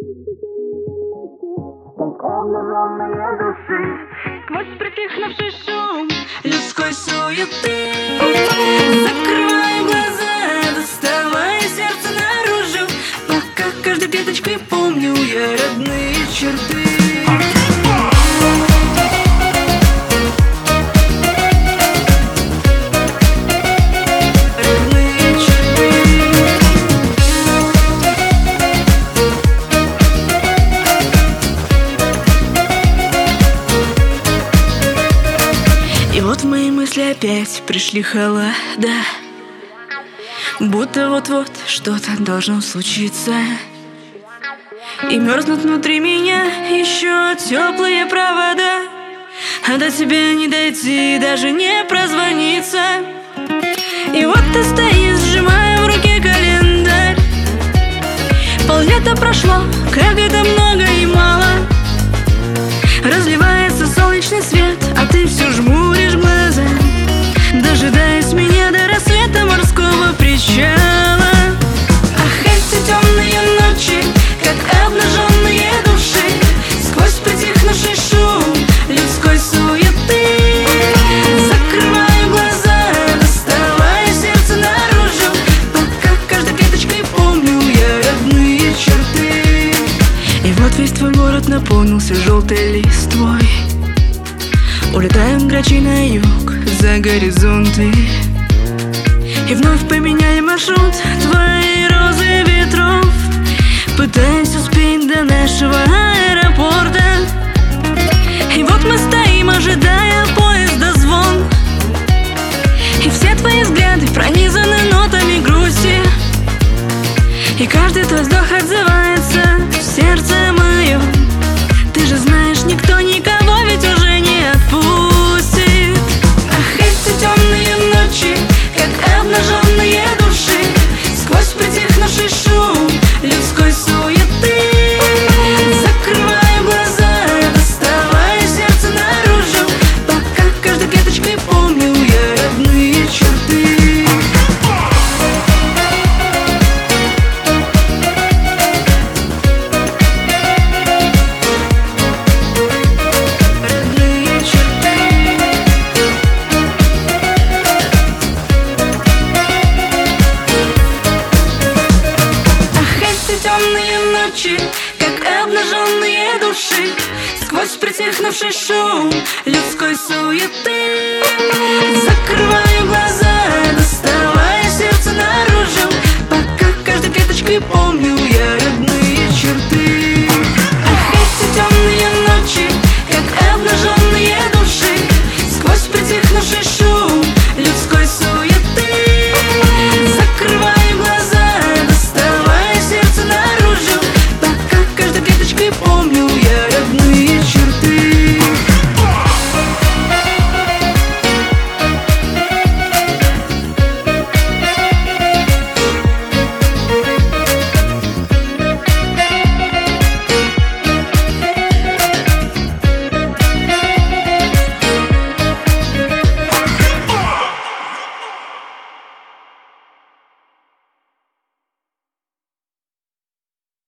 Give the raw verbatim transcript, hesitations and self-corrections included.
Обнаженные души сквозь притихнувший шум людской суеты. Закрываю глаза, доставая сердце наружу, пока каждой клеточкой помню я родные черты. И вот в мои мысли опять пришли холода, будто вот-вот что-то должно случиться. И мерзнут внутри меня еще теплые провода, а до тебя не дойти, даже не прозвониться. И вот ты стоишь, сжимая в руке календарь. Поллета прошло, как это много и мало. Разливается солнечный свет, а ты все жмуришь глаза, дожидаясь меня до рассвета морского причала. Ах, эти темные ночи, как обнаженные души, сквозь притихнувший шум людской суеты. Закрываю глаза, доставая сердце наружу, пока каждой клеточкой помню я родные черты. И вот весь твой город наполнился желтой листвой. Улетают грачи на юг, за горизонты, и вновь поменяли маршрут твои розы ветров, пытаясь успеть до нашего аэропорта. И вот мы стоим, ожидая поезда звон, и все твои взгляды пронизаны нотами грусти, и каждый твой вздох отзывается в сердце моем. Ты же знаешь, никто никого ведь уже не отпустит. Ах, эти темные ночи, как обнаженные души, сквозь притихнувший шум людской суеты. Закрываю глаза, доставая сердце наружу, пока каждой клеточкой помню я родные черты. Темные ночи, как обнаженные души, сквозь притихнувший шум людской суеты. Закрываю глаза, доставая сердце наружу, пока каждой клеточкой помню